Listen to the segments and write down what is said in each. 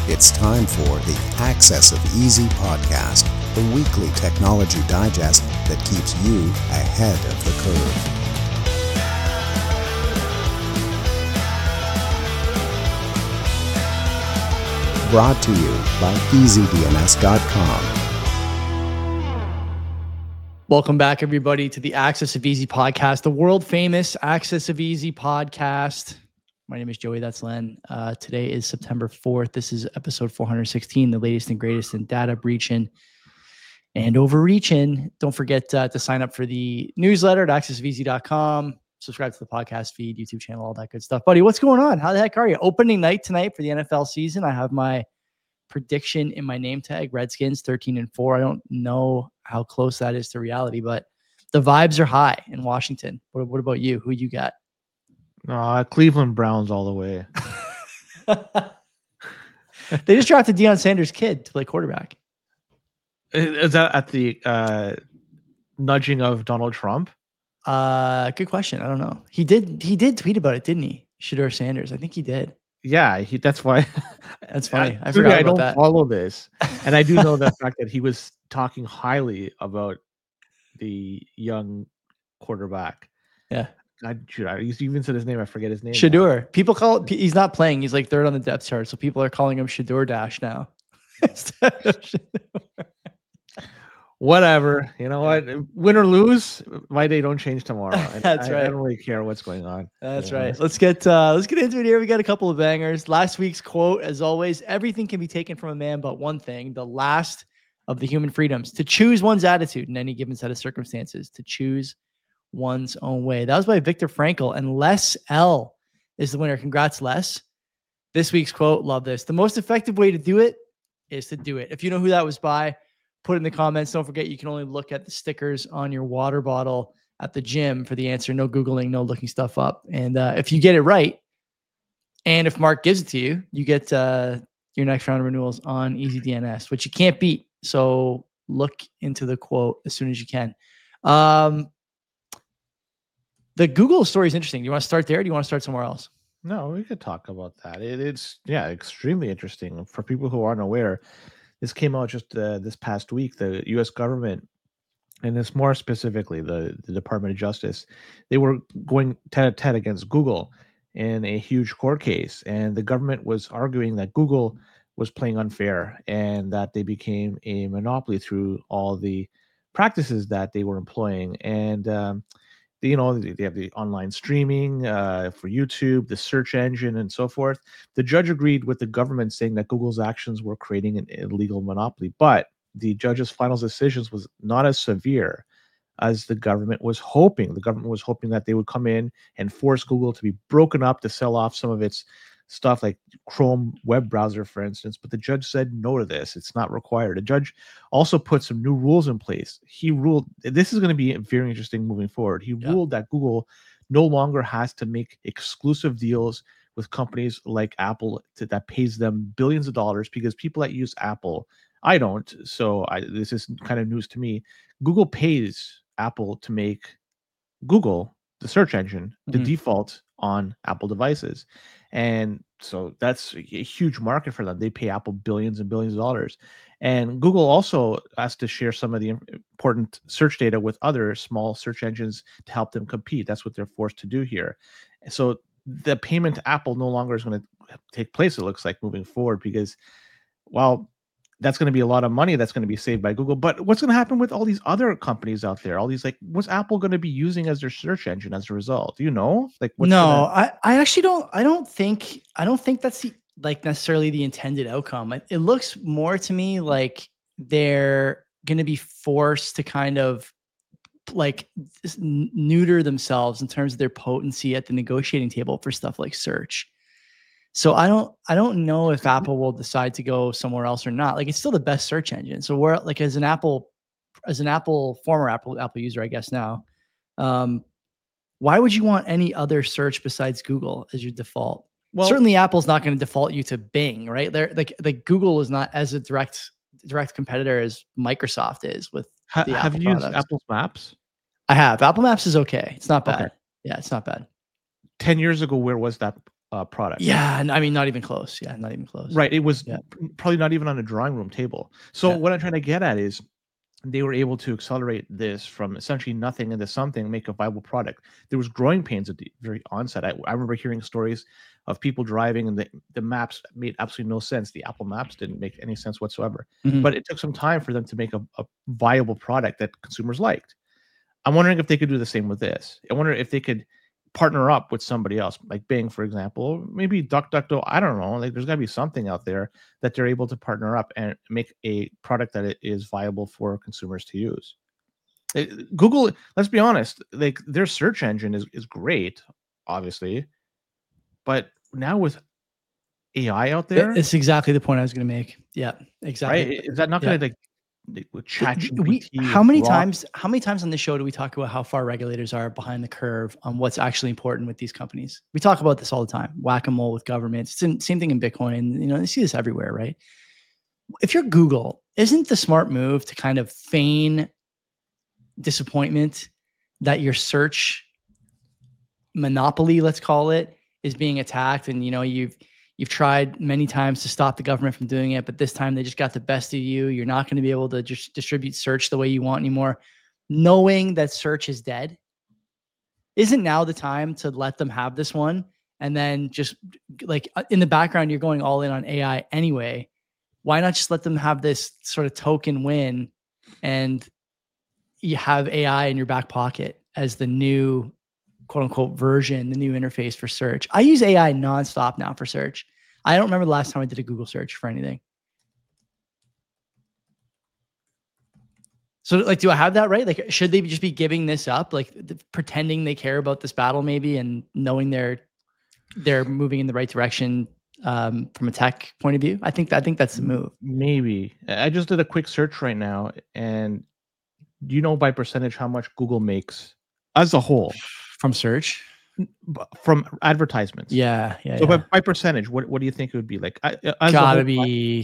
It's time for the Access of Easy podcast, the weekly technology digest that keeps you ahead of the curve. Brought to you by EasyDNS.com. Welcome back, everybody, to the Access of Easy podcast, the world famous Access of Easy podcast. My name is Joey. That's Len. Today is September 4th. This is episode 416, the latest and greatest in data breaching and overreaching. Don't forget to sign up for the newsletter at accessofeasy.com. Subscribe to the podcast feed, YouTube channel, all that good stuff. Buddy, what's going on? How the heck are you? Opening night tonight for the NFL season. I have my prediction in my name tag, Redskins 13-4. I don't know how close that is to reality, but the vibes are high in Washington. What about you? Who you got? Cleveland Browns all the way. They just drafted Deion Sanders' kid to play quarterback. Is that at the nudging of Donald Trump? Good question. I don't know. He did tweet about it, didn't he? Shedeur Sanders. I think he did. Yeah, that's why. That's funny. I forgot about that. I don't follow this, and I do know the fact that he was talking highly about the young quarterback. Yeah. I even said his name. I forget his name. Shedeur. People call it. He's not playing. He's like third on the depth chart, so people are calling him Shedeur Dash now. Whatever. You know what? Win or lose, my day don't change tomorrow. That's right. I don't really care what's going on. That's right. Let's get into it here. We got a couple of bangers. Last week's quote, as always, everything can be taken from a man but one thing, the last of the human freedoms, to choose one's attitude in any given set of circumstances, to choose one's own way. That was by Viktor Frankl, and Les L is the winner. Congrats, Les. This week's quote, love this. The most effective way to do it is to do it. If you know who that was by, put it in the comments. Don't forget, you can only look at the stickers on your water bottle at the gym for the answer. No Googling, no looking stuff up. And if you get it right, and if Mark gives it to you, you get your next round of renewals on EasyDNS, which you can't beat. So look into the quote as soon as you can. The Google story is interesting. Do you want to start there? Or do you want to start somewhere else? No, we could talk about that. It's extremely interesting. For people who aren't aware, this came out just this past week. The U.S. government, and it's more specifically the Department of Justice, they were going tete-a-tete against Google in a huge court case. And the government was arguing that Google was playing unfair and that they became a monopoly through all the practices that they were employing. And they have the online streaming for YouTube, the search engine, and so forth. The judge agreed with the government, saying that Google's actions were creating an illegal monopoly. But the judge's final decisions was not as severe as the government was hoping. The government was hoping that they would come in and force Google to be broken up to sell off some of its stuff like Chrome web browser, for instance. But the judge said no to this. It's not required. The judge also put some new rules in place. He ruled, this is going to be very interesting moving forward. He ruled that Google no longer has to make exclusive deals with companies like Apple that pays them billions of dollars, because people that use Apple, I don't, so this is kind of news to me. Google pays Apple to make Google, the search engine, the default on Apple devices. And so that's a huge market for them. They pay Apple billions and billions of dollars. And Google also has to share some of the important search data with other small search engines to help them compete. That's what they're forced to do here. So the payment to Apple no longer is going to take place, it looks like, moving forward, because, well, that's going to be a lot of money that's going to be saved by Google. But what's going to happen with all these other companies out there? All these, like, what's Apple going to be using as their search engine as a result? Do you know? Like, I actually don't. I don't think that's necessarily the intended outcome. It looks more to me like they're going to be forced to kind of like neuter themselves in terms of their potency at the negotiating table for stuff like search. So I don't know if Apple will decide to go somewhere else or not. Like, it's still the best search engine. So we're like, as an former Apple user, I guess now, why would you want any other search besides Google as your default? Well, certainly Apple's not going to default you to Bing, right? They're like Google is not as a direct competitor as Microsoft is with the have Apple you used products. Apple Maps? I have. Apple Maps is okay. It's not bad. Okay. Yeah, it's not bad. 10 years ago, where was that product. Yeah, I mean, not even close. Yeah, not even close. Right. It was Yeah. probably not even on a drawing room table. So Yeah. what I'm trying to get at is they were able to accelerate this from essentially nothing into something, make a viable product. There was growing pains at the very onset. I remember hearing stories of people driving and the maps made absolutely no sense. The Apple Maps didn't make any sense whatsoever. Mhm. But it took some time for them to make a viable product that consumers liked. I'm wondering if they could do the same with this. I wonder if they could partner up with somebody else, like Bing, for example, maybe DuckDuckGo. I don't know. Like, there's got to be something out there that they're able to partner up and make a product that is viable for consumers to use. Google, let's be honest, like their search engine is great, obviously, but now with AI out there, It's exactly the point I was going to make. Yeah, right? exactly. Is that not Yeah. going to like with We ChatGPT, how with many Grok? times on this show do we talk about how far regulators are behind the curve on what's actually important with these companies? We talk about this all the time. Whack-a-mole with governments. Same thing in Bitcoin. You know, you see this everywhere, right? If you're Google, isn't the smart move to kind of feign disappointment that your search monopoly, let's call it, is being attacked, and you know you've tried many times to stop the government from doing it, but this time they just got the best of you. You're not going to be able to just distribute search the way you want anymore, knowing that search is dead. Isn't now the time to let them have this one, and then just like in the background you're going all in on AI anyway? Why not just let them have this sort of token win, and you have AI in your back pocket as the new quote unquote version, the new interface for search? I use AI nonstop now for search. I don't remember the last time I did a Google search for anything. So like, do I have that right? Like, should they just be giving this up? Like pretending they care about this battle maybe, and knowing they're moving in the right direction from a tech point of view? I think that's the move. Maybe. I just did a quick search right now, and do you know by percentage how much Google makes as a whole From search? from advertisements? Yeah. So by percentage, what do you think it would be like? As a Gotta whole, be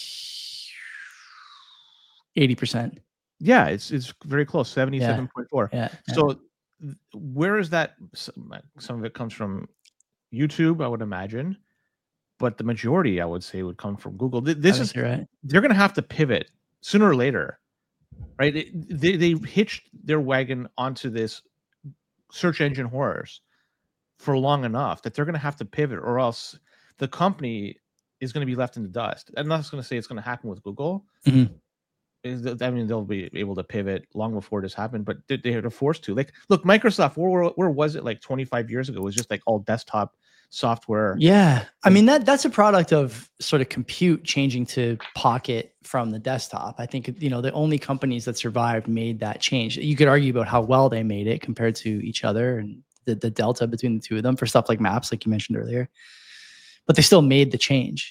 80%. yeah, it's very close, 77.4. Yeah. So where is that? Some of it comes from YouTube, I would imagine, but the majority, I would say, would come from Google. This is you're right. They're going to have to pivot sooner or later, right? They hitched their wagon onto this search engine horrors for long enough that they're going to have to pivot, or else the company is going to be left in the dust. I'm not going to say it's going to happen with Google. Mhm. I mean, they'll be able to pivot long before this happened, but they're forced to. Like, look, Microsoft, where was it like 25 years ago? It was just like all desktop software. Yeah. I mean, that's a product of sort of compute changing to Pocket from the desktop. I think, you know, the only companies that survived made that change. You could argue about how well they made it compared to each other, and the delta between the two of them for stuff like maps, like you mentioned earlier, but they still made the change.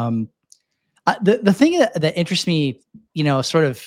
The thing that interests me, you know, sort of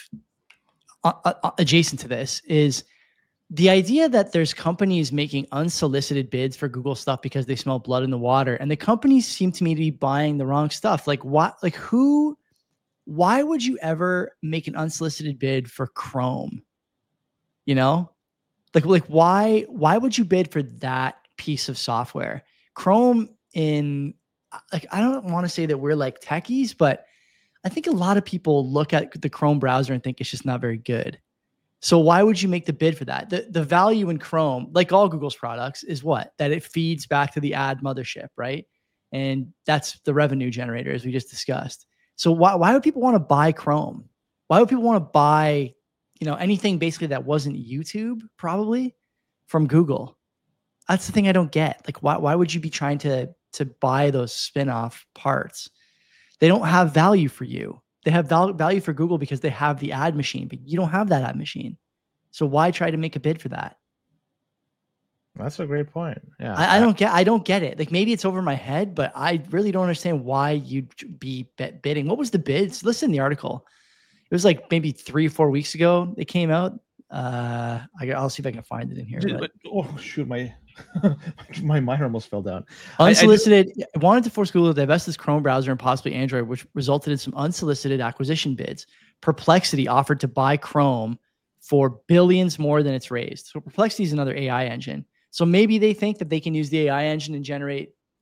adjacent to this, is the idea that there's companies making unsolicited bids for Google stuff because they smell blood in the water, and the companies seem to me to be buying the wrong stuff. Like what? Like who? Why would you ever make an unsolicited bid for Chrome? You know, like why would you bid for that piece of software? Chrome, in like, I don't want to say that we're like techies, but I think a lot of people look at the Chrome browser and think it's just not very good. So why would you make the bid for that? The value in Chrome, like all Google's products, is what? That it feeds back to the ad mothership, right? And that's the revenue generator, as we just discussed. So why would people want to buy Chrome? Why would people want to buy, you know, anything basically that wasn't YouTube, probably, from Google? That's the thing I don't get. Like, why would you be trying to buy those spin-off parts? They don't have value for you. They have value for Google because they have the ad machine, but you don't have that ad machine. So why try to make a bid for that? That's a great point. Yeah, I don't get it. Like, maybe it's over my head, but I really don't understand why you'd be bidding. What was the bid? Listen, the article. It was like maybe 3 or 4 weeks ago it came out. I'll see if I can find it in here. But, oh shoot, my mind almost fell down. Unsolicited wanted to force Google to divest its Chrome browser and possibly Android, which resulted in some unsolicited acquisition bids. Perplexity offered to buy Chrome for billions more than it's raised. So Perplexity is another AI engine. So maybe they think that they can use the AI engine and generate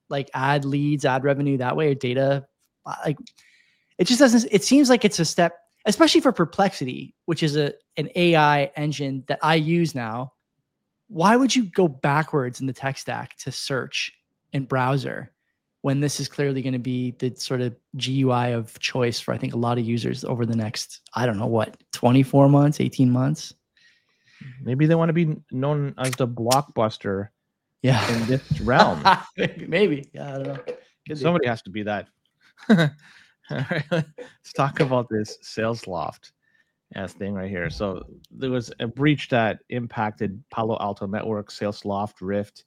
like ad leads, ad revenue that way, or data. Like it just doesn't, it seems like it's a step, especially for Perplexity, which is an AI engine that I use now. Why would you go backwards in the tech stack to search and browser when this is clearly going to be the sort of GUI of choice for, I think, a lot of users over the next, I don't know what, 24 months, 18 months? Maybe they want to be known as the blockbuster in this realm. Maybe. Yeah, I don't know. Somebody has to be that. All right, let's talk about this SalesLoft thing right here. So there was a breach that impacted Palo Alto Networks, SalesLoft, Rift,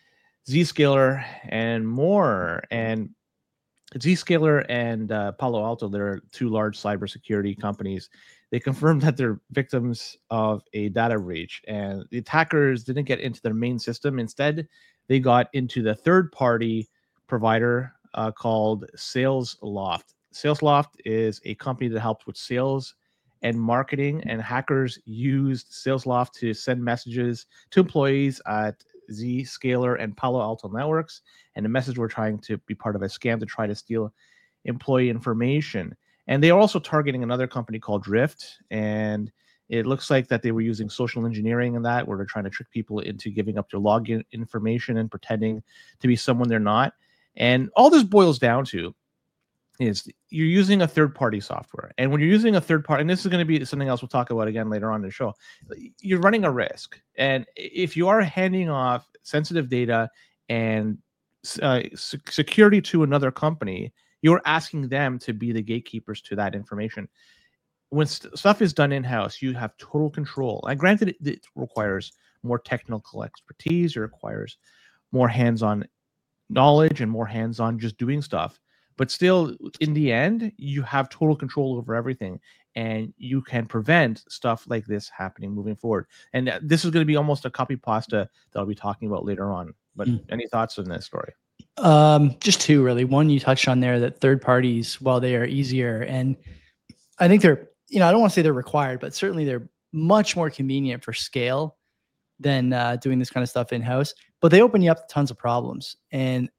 Zscaler, and more. And Zscaler and Palo Alto, they're two large cybersecurity companies. They confirmed that they're victims of a data breach, and the attackers didn't get into their main system. Instead, they got into the third-party provider called SalesLoft. SalesLoft is a company that helps with sales and marketing, and hackers used SalesLoft to send messages to employees at Zscaler and Palo Alto Networks, and the message were trying to be part of a scam to try to steal employee information. And they are also targeting another company called Rift, and it looks like that they were using social engineering in that, where they're trying to trick people into giving up their login information and pretending to be someone they're not. And all this boils down to is you're using a third-party software. And when you're using a third-party, and this is going to be something else we'll talk about again later on in the show, you're running a risk. And if you are handing off sensitive data and security to another company, you're asking them to be the gatekeepers to that information. When stuff is done in-house, you have total control. And granted, it requires more technical expertise, it requires more hands-on knowledge and more hands-on just doing stuff. But still, in the end, you have total control over everything, and you can prevent stuff like this happening moving forward. And this is going to be almost a copy pasta that I'll be talking about later on. But any thoughts on this story? Just two, really. One, you touched on there that third parties, while they are easier, and I think they're, I don't want to say they're required, but certainly they're much more convenient for scale than doing this kind of stuff in-house. But they open you up to tons of problems. And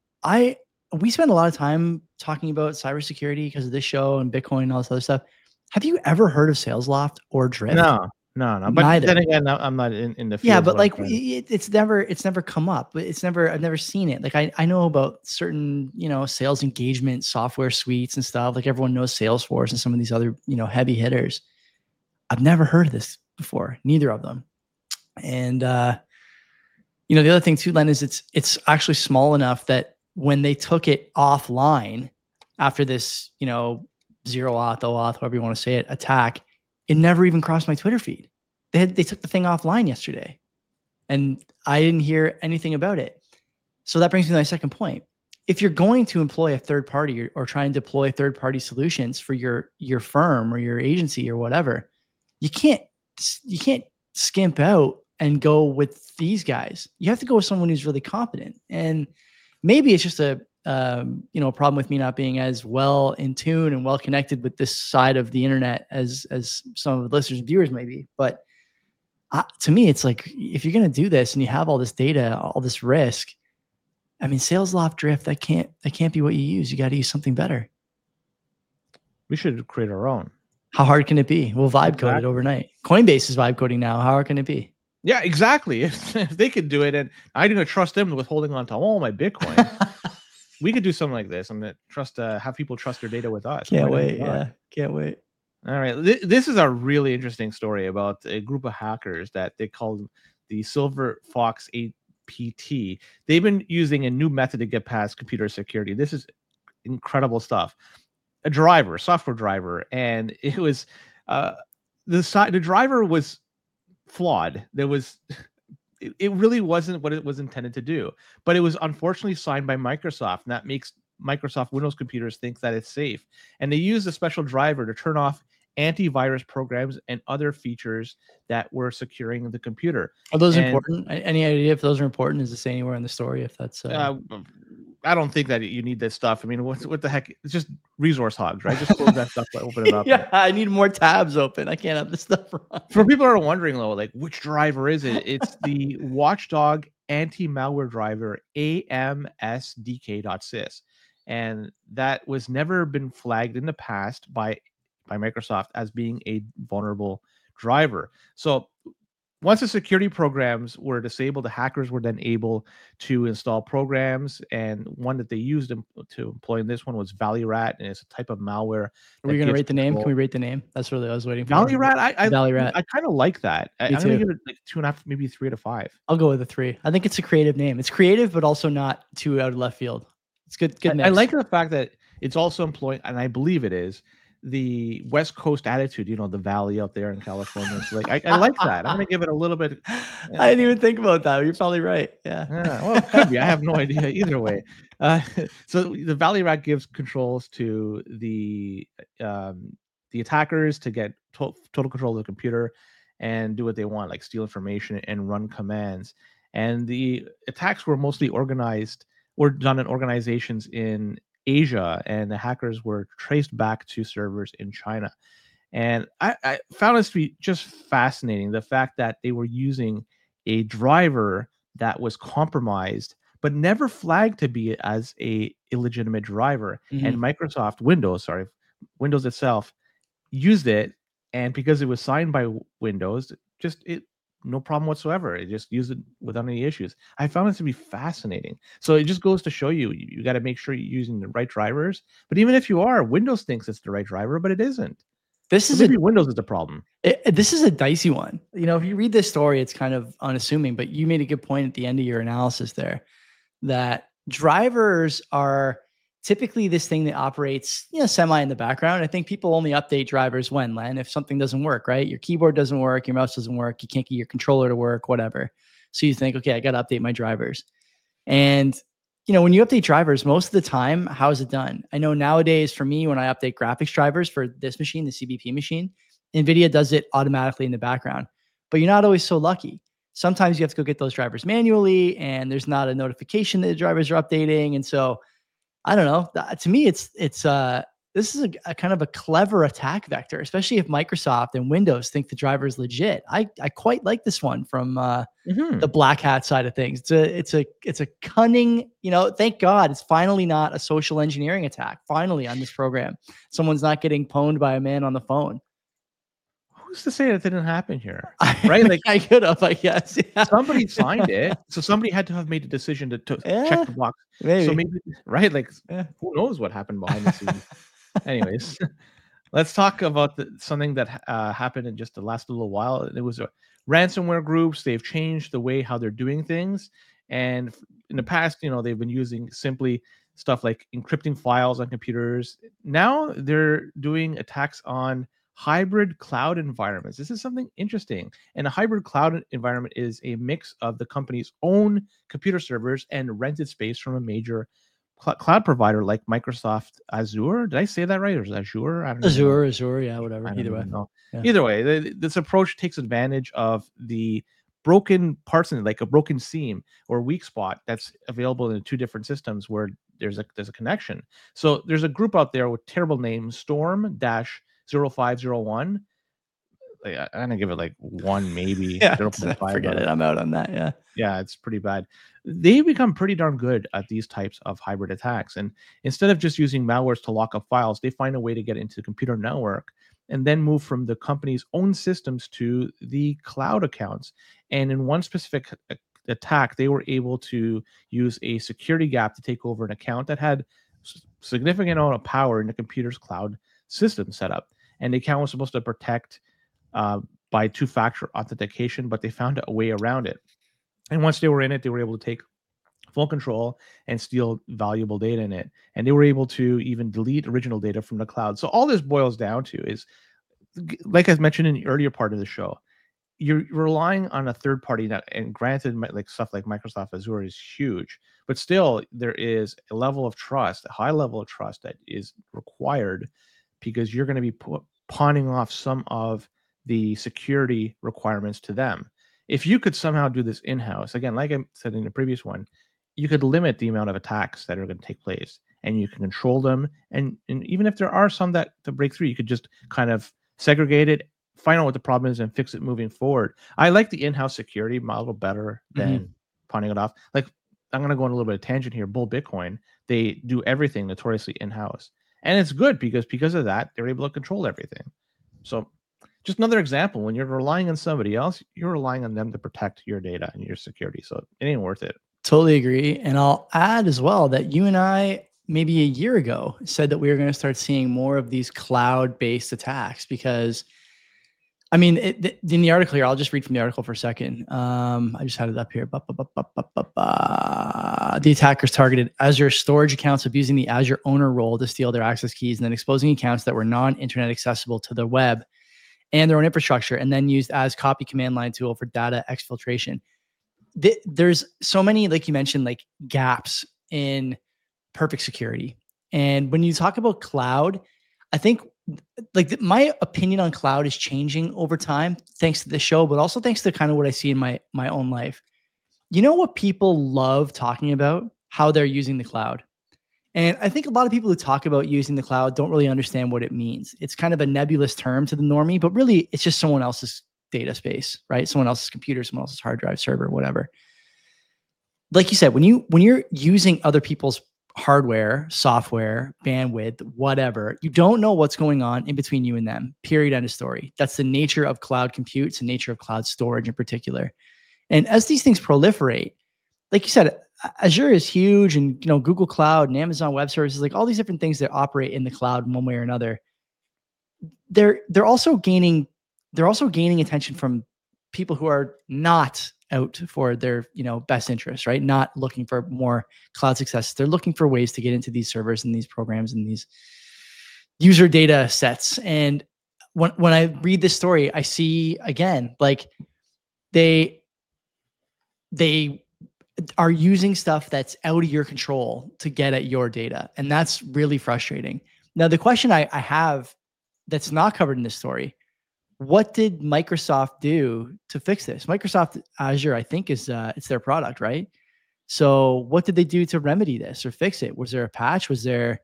we spend a lot of time talking about cybersecurity because of this show and Bitcoin and all this other stuff. Have you ever heard of SalesLoft or Drift? No. But neither. Then again, I'm not in the field. Yeah, but like it's never come up. I've never seen it. Like I know about certain, sales engagement software suites and stuff. Like everyone knows Salesforce and some of these other, heavy hitters. I've never heard of this before, neither of them. And the other thing too, Len, is it's actually small enough that when they took it offline after this, zero auth, OAuth, however you want to say it, attack, it never even crossed my Twitter feed. They took the thing offline yesterday, and I didn't hear anything about it. So that brings me to my second point. If you're going to employ a third party or try and deploy third party solutions for your firm or your agency or whatever, you can't skimp out and go with these guys. You have to go with someone who's really competent. And maybe it's just a problem with me not being as well in tune and well connected with this side of the internet as some of the listeners and viewers may be. But to me, it's like, if you're going to do this and you have all this data, all this risk, I mean, SalesLoft, Drift, that can't be what you use. You got to use something better. We should create our own. How hard can it be? We'll vibe code it overnight. Coinbase is vibe coding now. How hard can it be? Yeah, exactly. If they could do it, and I didn't trust them with holding on to all my Bitcoin, we could do something like this. I'm gonna have people trust their data with us. Can't wait. Yeah, can't wait. All right, this is a really interesting story about a group of hackers that they called the Silver Fox APT. They've been using a new method to get past computer security. This is incredible stuff. A software driver, and it was the driver was flawed. It really wasn't what it was intended to do, but it was unfortunately signed by Microsoft, and that makes Microsoft Windows computers think that it's safe. And they used a special driver to turn off antivirus programs and other features that were securing the computer. Are those important? Any idea if those are important? Does it say anywhere in the story if that's I don't think that you need this stuff. I mean, what the heck? It's just resource hogs, right? Just close that stuff, open it up. Yeah, I need more tabs open. I can't have this stuff run. For people that are wondering, though, like, which driver is it? It's the Watchdog anti-malware driver amsdk.sys, and that was never been flagged in the past by Microsoft as being a vulnerable driver. So once the security programs were disabled, the hackers were then able to install programs, and one that they used to employ in this one was ValleyRat, and it's a type of malware. Are we going to rate the name? Can we rate the name? That's really what I was waiting for. ValleyRat, I ValleyRat. kind of like that. I'm going to give it like 2.5, maybe 3 out of 5. I'll go with a 3. I think it's a creative name. It's creative, but also not too out of left field. It's good. Good mix. I like the fact that it's also employing, and I believe it is, the West Coast attitude, the valley out there in California. It's like I like that. I'm gonna give it a little bit. I didn't even think about that. You're probably right. Yeah. Well, it could be. I have no idea either way. So the ValleyRat gives controls to the attackers to get total control of the computer and do what they want, like steal information and run commands. And the attacks were mostly organized or done in organizations in Asia, and the hackers were traced back to servers in China. And I found this to be just fascinating, the fact that they were using a driver that was compromised but never flagged to be as a illegitimate driver. And Windows itself used it, and because it was signed by Windows, no problem whatsoever. It just used it without any issues. I found it to be fascinating. So it just goes to show you got to make sure you're using the right drivers. But even if you are, Windows thinks it's the right driver, but it isn't. Maybe Windows is the problem. This is a dicey one. If you read this story, it's kind of unassuming, but you made a good point at the end of your analysis there that drivers are typically this thing that operates, semi in the background. I think people only update drivers when, Len, if something doesn't work, right? Your keyboard doesn't work, your mouse doesn't work, you can't get your controller to work, whatever. So you think, okay, I got to update my drivers. And, when you update drivers, most of the time, how is it done? I know nowadays for me, when I update graphics drivers for this machine, the CBP machine, NVIDIA does it automatically in the background, but you're not always so lucky. Sometimes you have to go get those drivers manually, and there's not a notification that the drivers are updating. And so I don't know. To me, this is a kind of a clever attack vector, especially if Microsoft and Windows think the driver is legit. I quite like this one from the black hat side of things. It's a cunning. Thank God it's finally not a social engineering attack. Finally on this program, someone's not getting pwned by a man on the phone. Who's to say that didn't happen here? Right? Like I could have, I guess. Yeah. Somebody signed it, so somebody had to have made a decision to check the box. Maybe. So maybe, right? Like, who knows what happened behind the scenes? Anyways, let's talk about something that happened in just the last little while. It was ransomware groups. They've changed the way how they're doing things, and in the past, they've been using simply stuff like encrypting files on computers. Now they're doing attacks on hybrid cloud environments. This is something interesting. And a hybrid cloud environment is a mix of the company's own computer servers and rented space from a major cloud provider like Microsoft Azure. Did I say that right? Or is it Azure? I don't know. Azure, yeah, whatever. Either way. Yeah. Either way, this approach takes advantage of the broken parts in it, like a broken seam or weak spot that's available in 2 different systems where there's a connection. So there's a group out there with terrible names, Storm-0501. I'm gonna give it like 1, maybe 0.5. Forget it. I'm out on that. Yeah, it's pretty bad. They become pretty darn good at these types of hybrid attacks. And instead of just using malwares to lock up files, they find a way to get into the computer network and then move from the company's own systems to the cloud accounts. And in one specific attack, they were able to use a security gap to take over an account that had significant amount of power in the computer's cloud system setup. And the account was supposed to protect by 2-factor authentication, but they found a way around it. And once they were in it, they were able to take full control and steal valuable data in it. And they were able to even delete original data from the cloud. So all this boils down to is, like I mentioned in the earlier part of the show, you're relying on a third party that, and granted, like stuff like Microsoft Azure is huge, but still there is a level of trust, a high level of trust that is required, because you're going to be pawning off some of the security requirements to them. If you could somehow do this in-house, again, like I said in the previous one, you could limit the amount of attacks that are going to take place, and you can control them. And even if there are some that to break through, you could just kind of segregate it, find out what the problem is, and fix it moving forward. I like the in-house security model better than pawning it off. Like, I'm going to go on a little bit of tangent here. Bull Bitcoin, they do everything notoriously in-house. And it's good because of that, they're able to control everything. So just another example, when you're relying on somebody else, you're relying on them to protect your data and your security. So it ain't worth it. Totally agree. And I'll add as well that you and I, maybe a year ago, said that we were going to start seeing more of these cloud-based attacks because, I mean, in the article here, I'll just read from the article for a second. I just had it up here. The attackers targeted Azure storage accounts, abusing the Azure owner role to steal their access keys and then exposing accounts that were non-internet accessible to the web and their own infrastructure, and then used as copy command line tool for data exfiltration. There's so many, like you mentioned, like gaps in perfect security. And when you talk about cloud, I think like my opinion on cloud is changing over time, thanks to the show, but also thanks to kind of what I see in my own life. You know what people love talking about? How they're using the cloud. And I think a lot of people who talk about using the cloud don't really understand what it means. It's kind of a nebulous term to the normie, but really it's just someone else's data space, right? Someone else's computer, someone else's hard drive, server, whatever. Like you said, when you're using other people's hardware, software, bandwidth, whatever, you don't know what's going on in between you and them. Period. End of story. That's the nature of cloud compute. It's the nature of cloud storage in particular. And as these things proliferate, like you said, Azure is huge, and Google Cloud and Amazon Web Services, like all these different things that operate in the cloud in one way or another. They're also gaining attention from people who are not out for their best interests, right? Not looking for more cloud success. They're looking for ways to get into these servers and these programs and these user data sets. And when I read this story, I see again, like they are using stuff that's out of your control to get at your data. And that's really frustrating. Now, the question I have that's not covered in this story, what did Microsoft do to fix this? Microsoft Azure, I think, is it's their product, right? So what did they do to remedy this or fix it? Was there a patch? Was there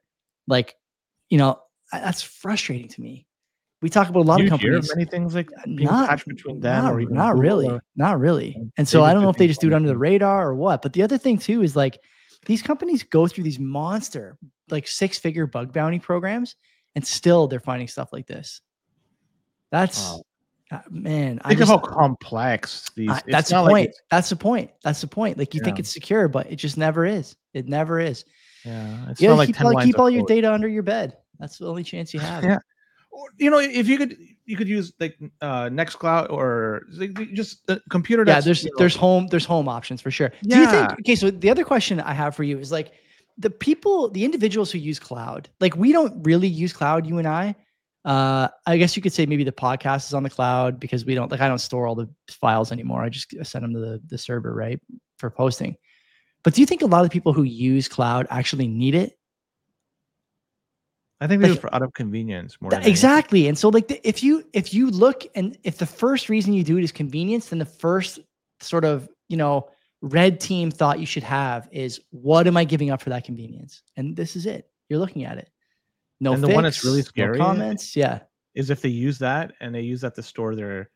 that's frustrating to me. We talk about a lot of companies. Many things like being patched between them or even not Google really. And so I don't know if they just do it under the radar or what. But the other thing too is like these companies go through these monster like 6-figure bug bounty programs, and still they're finding stuff like this. That's man. Think of how complex these. That's the point. That's the point. That's the point. Like you think it's secure, but it just never is. It never is. Yeah, it's not like keep all your data under your bed. That's the only chance you have. Yeah. If you could use like Nextcloud or just a computer. There's home options for sure. Yeah. Do you think? Okay, so the other question I have for you is like the individuals who use cloud. Like we don't really use cloud, you and I. I guess you could say maybe the podcast is on the cloud because I don't store all the files anymore. I just send them to the server, right, for posting. But do you think a lot of people who use cloud actually need it? I think they do it out of convenience more. Exactly. And so like if you look, and if the first reason you do it is convenience, then the first sort of, red team thought you should have is, what am I giving up for that convenience? And this is it. You're looking at it. No, and the one that's really scary, no comments, is if they use that and they use that to store their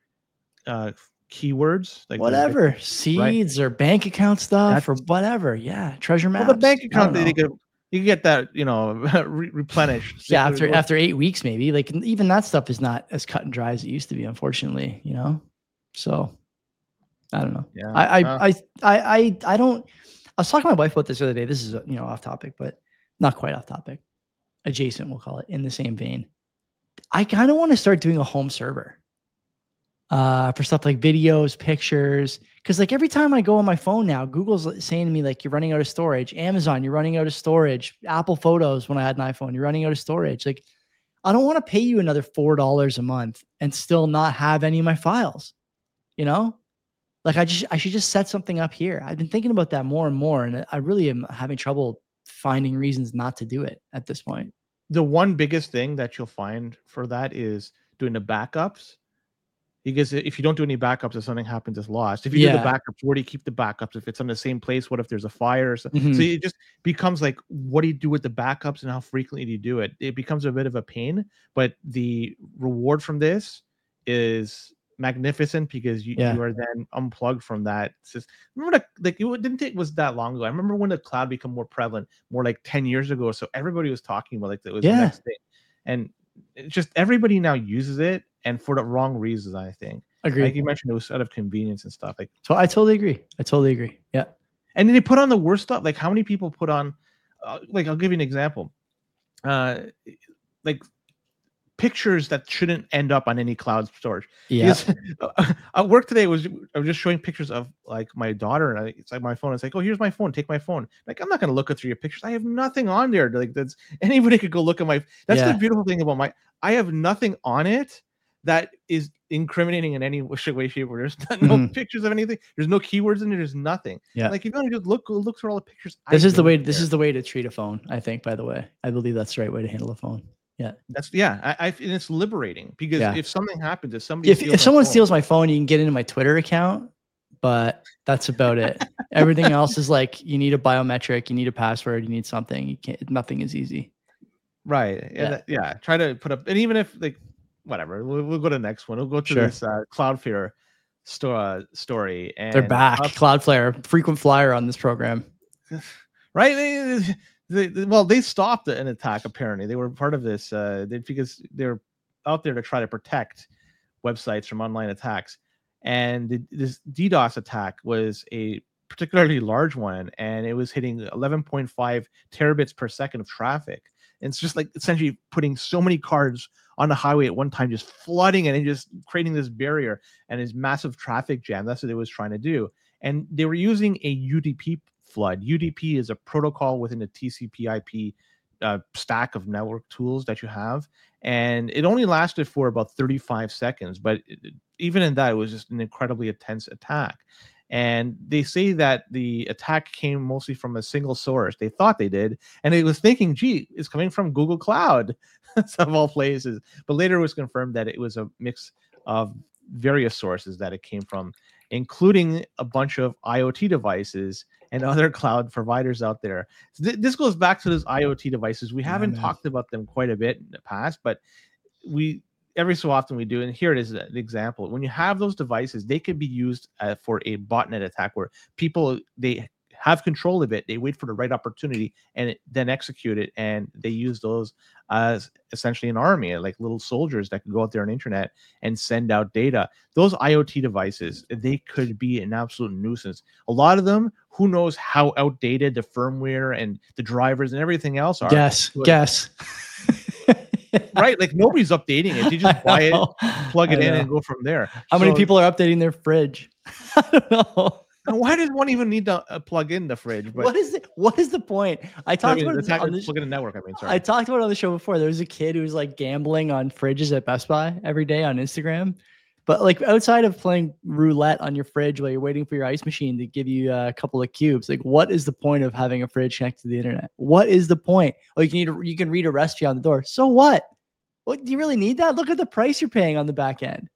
keywords, like whatever seeds or bank account stuff or whatever. Yeah, treasure maps. Well, the bank account you can get that replenished. Yeah, after 8 weeks, maybe. Like even that stuff is not as cut and dry as it used to be, unfortunately. So I don't know. Yeah, I don't. I was talking to my wife about this the other day. This is off topic, but not quite off topic. Adjacent, we'll call it, in the same vein. I kind of want to start doing a home server for stuff like videos, pictures, because like every time I go on my phone now, Google's saying to me like, you're running out of storage. Amazon, you're running out of storage. Apple Photos, when I had an iPhone, you're running out of storage. Like, I don't want to pay you another $4 a month and still not have any of my files. Like I should just set something up here. I've been thinking about that more and more, and I really am having trouble finding reasons not to do it at this point. The one biggest thing that you'll find for that is doing the backups. Because if you don't do any backups, if something happens, it's lost. If you do the backups, where do you keep the backups? If it's on the same place, what if there's a fire? So it just becomes like, what do you do with the backups and how frequently do you do it? It becomes a bit of a pain, but the reward from this is magnificent because you are then unplugged from that system. Remember it didn't take was that long ago. I remember when the cloud became more prevalent, more like 10 years ago. So everybody was talking about like it was the next thing. And it's just everybody now uses it, and for the wrong reasons, I think. Agree. Like you mentioned, it was out of convenience and stuff. Like, so I totally agree. Yeah. And they put on the worst stuff. Like how many people put on, like I'll give you an example. Like pictures that shouldn't end up on any cloud storage. Yeah. At work today I was just showing pictures of like my daughter, and it's like my phone. It's like, oh, here's my phone. Take my phone. Like I'm not gonna look through your pictures. I have nothing on there. Like that's anybody could go look at my. That's the beautiful thing about my. I have nothing on it that is incriminating in any way, shape, or there's no pictures of anything. There's no keywords in it. There's nothing. Yeah. Like if you want to just look through all the pictures. This is the way to treat a phone. I think. By the way, I believe that's the right way to handle a phone. Yeah, and it's liberating because if something happens, if somebody if someone steals my phone, you can get into my Twitter account, but that's about it. Everything else is like you need a biometric, you need a password, you need something. You can't. Nothing is easy. Right. Yeah. Try to put up, and even if like whatever, we'll go to the next one. We'll go to this Cloudflare story. And they're back. Cloudflare, frequent flyer on this program. Right. They stopped an attack. Apparently, they were part of this because they're out there to try to protect websites from online attacks. And this DDoS attack was a particularly large one, and it was hitting 11.5 terabits per second of traffic. And it's just like essentially putting so many cars on the highway at one time, just flooding it and just creating this barrier and this massive traffic jam. That's what it was trying to do. And they were using a UDP flood. UDP is a protocol within the TCP/IP stack of network tools that you have, and it only lasted for about 35 seconds. But even in that, it was just an incredibly intense attack. And they say that the attack came mostly from a single source. They thought they did, and it was thinking, "Gee, it's coming from Google Cloud," of all places. But later, it was confirmed that it was a mix of various sources that it came from, including a bunch of IoT devices and other cloud providers out there. So this goes back to those IoT devices. We haven't talked about them quite a bit in the past, but we every so often we do. And here it is an example. When you have those devices, they can be used for a botnet attack where people, they have control of it. They wait for the right opportunity and then execute it. And they use those as essentially an army, like little soldiers that can go out there on the internet and send out data. Those IoT devices, they could be an absolute nuisance. A lot of them, who knows how outdated the firmware and the drivers and everything else are. Guess. Right? Like nobody's updating it. You just buy it, plug it in, and go from there. How many people are updating their fridge? I don't know. Why does one even need to plug in the fridge? But what is the point? I talked about it on plug in a network. I talked about it on the show before. There was a kid who was like gambling on fridges at Best Buy every day on Instagram. But like outside of playing roulette on your fridge while you're waiting for your ice machine to give you a couple of cubes, like what is the point of having a fridge connected to the internet? What is the point? Oh, you can read a recipe on the door. So what? What do you really need that? Look at the price you're paying on the back end.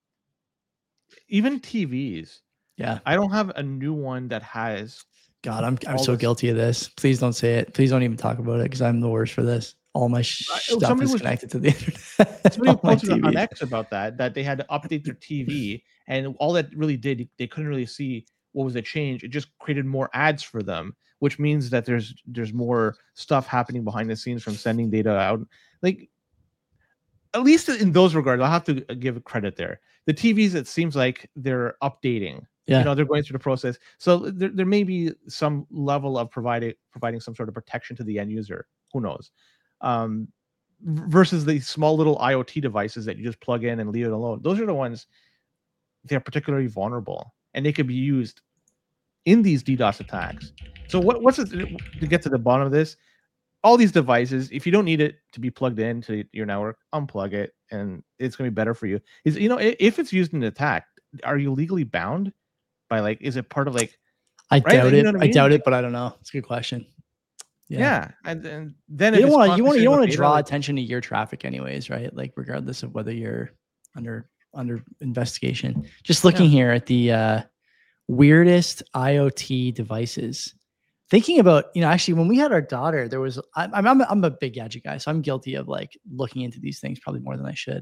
Even TVs. Yeah. I don't have a new one that has. God, I'm so guilty of this. Please don't say it. Please don't even talk about it because I'm the worst for this. All my stuff is connected to the internet. Somebody posted on X about that they had to update their TV, and all that really did, they couldn't really see what was the change. It just created more ads for them, which means that there's more stuff happening behind the scenes from sending data out. Like, at least in those regards, I'll have to give credit there. The TVs, it seems like they're updating. Yeah. They're going through the process. So there may be some level of providing some sort of protection to the end user. Who knows? Versus the small little IoT devices that you just plug in and leave it alone. Those are the ones they're particularly vulnerable, and they could be used in these DDoS attacks. So what's it, to get to the bottom of this? All these devices, if you don't need it to be plugged into your network, unplug it, and it's going to be better for you. If it's used in an attack, are you legally bound by is it part of I doubt it. I doubt it, but I don't know. It's a good question. Yeah. And then you don't want to draw attention to your traffic anyways, right? Like regardless of whether you're under investigation. Just looking here at the weirdest IoT devices. Thinking about, actually when we had our daughter, there was I'm a big gadget guy, so I'm guilty of looking into these things probably more than I should.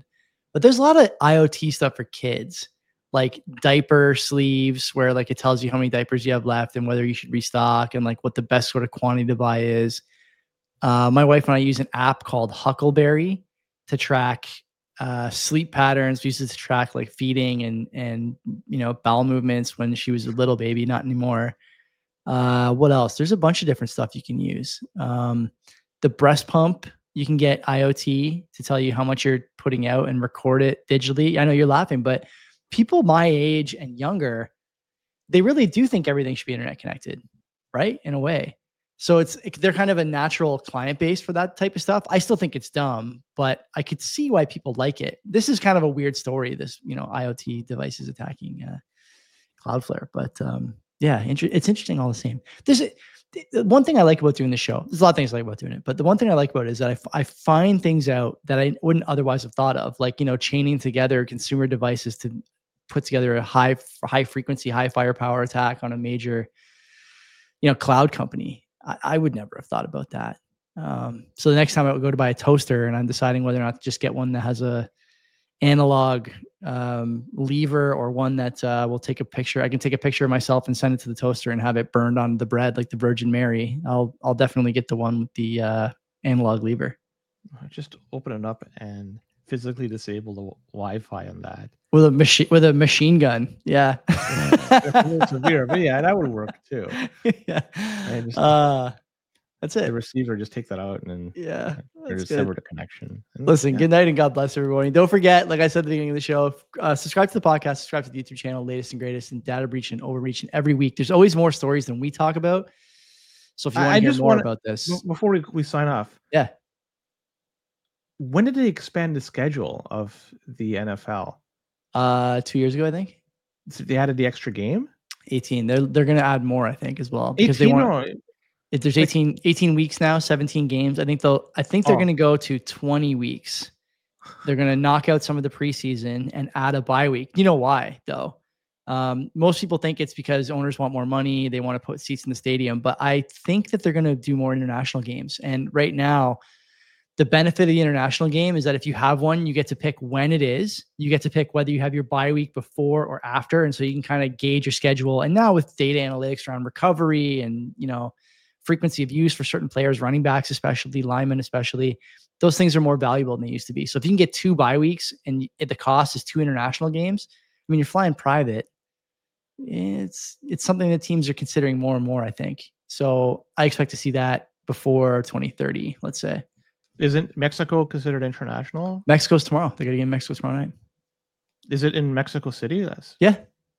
But there's a lot of IoT stuff for kids, like diaper sleeves, where like it tells you how many diapers you have left and whether you should restock and like what the best sort of quantity to buy is. My wife and I use an app called Huckleberry to track sleep patterns. We use it to track like feeding and bowel movements when she was a little baby, not anymore. What else? There's a bunch of different stuff you can use. The breast pump, you can get IoT to tell you how much you're putting out and record it digitally. I know you're laughing, but people my age and younger, they really do think everything should be internet connected, right? In a way. So they're kind of a natural client base for that type of stuff. I still think it's dumb, but I could see why people like it. This is kind of a weird story, this, IoT devices attacking Cloudflare, but yeah, it's interesting all the same. There's one thing I like about doing the show. There's a lot of things I like about doing it, but the one thing I like about it is that I find things out that I wouldn't otherwise have thought of, like, chaining together consumer devices to put together a high frequency, high firepower attack on a major, cloud company. I would never have thought about that. So the next time I would go to buy a toaster and I'm deciding whether or not to just get one that has a analog lever or one that will take a picture. I can take a picture of myself and send it to the toaster and have it burned on the bread like the Virgin Mary. I'll definitely get the one with the analog lever. Just open it up and physically disable the Wi-Fi on that with a machine gun. Yeah. Severe, but yeah, that would work too. Yeah. That's it. The receiver, just take that out and then just sever the connection. Listen, good night and God bless everybody. Don't forget, like I said at the beginning of the show, subscribe to the podcast, subscribe to the YouTube channel, latest and greatest in data breach and overreach. And every week, there's always more stories than we talk about. So if you want to hear more about this. Before we sign off. Yeah. When did they expand the schedule of the NFL? 2 years ago, I think. So they added the extra game? 18. They're going to add more, I think, as well. Because 18, there's 18 weeks now, 17 games. I think they're going to go to 20 weeks. They're going to knock out some of the preseason and add a bye week. You know why, though? Most people think it's because owners want more money. They want to put seats in the stadium. But I think that they're going to do more international games. And right now, the benefit of the international game is that if you have one, you get to pick when it is. You get to pick whether you have your bye week before or after. And so you can kind of gauge your schedule. And now with data analytics around recovery and, frequency of use for certain players, running backs, especially linemen, especially, those things are more valuable than they used to be. So if you can get 2 bye weeks and the cost is 2 international games, I mean, you're flying private. It's something that teams are considering more and more, I think. So I expect to see that before 2030, let's say. Isn't Mexico considered international? Mexico's tomorrow. They're going to get in Mexico tomorrow night. Is it in Mexico City? Yeah.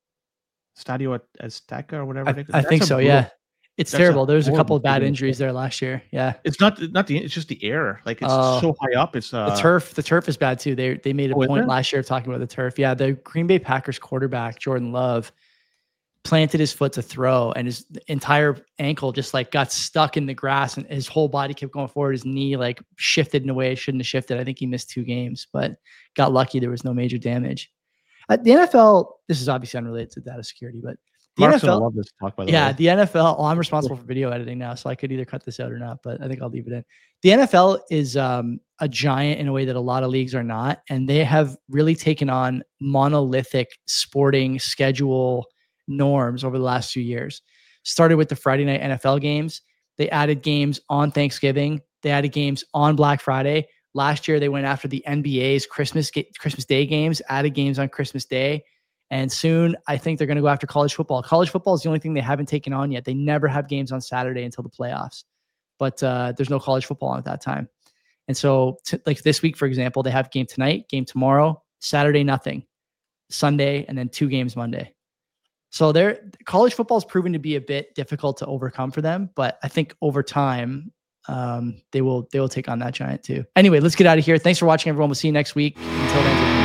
Stadio Azteca or whatever. I think so. Yeah. It's terrible. There's a couple of bad injuries there last year. Yeah. It's it's just the air. Like it's so high up. It's the turf. The turf is bad too. They made a point last year of talking about the turf. Yeah. The Green Bay Packers quarterback, Jordan Love, planted his foot to throw and his entire ankle just like got stuck in the grass and his whole body kept going forward. His knee like shifted in a way it shouldn't have shifted. I think he missed 2 games, but got lucky. There was no major damage. The NFL, this is obviously unrelated to data security, but the Mark's NFL, love this talk, by the way. the NFL, well, I'm responsible for video editing now, so I could either cut this out or not, but I think I'll leave it in. The NFL is a giant in a way that a lot of leagues are not, and they have really taken on monolithic sporting schedule norms over the last few years. Started with the Friday night NFL games. They added games on Thanksgiving. They added games on Black Friday. Last year, they went after the NBA's Christmas Day games, added games on Christmas Day. And soon, I think they're going to go after college football. College football is the only thing they haven't taken on yet. They never have games on Saturday until the playoffs. But there's no college football on at that time. And so, like this week, for example, they have game tonight, game tomorrow, Saturday, nothing, Sunday, and then 2 games Monday. So college football is proven to be a bit difficult to overcome for them. But I think over time, they will take on that giant too. Anyway, let's get out of here. Thanks for watching, everyone. We'll see you next week. Until then,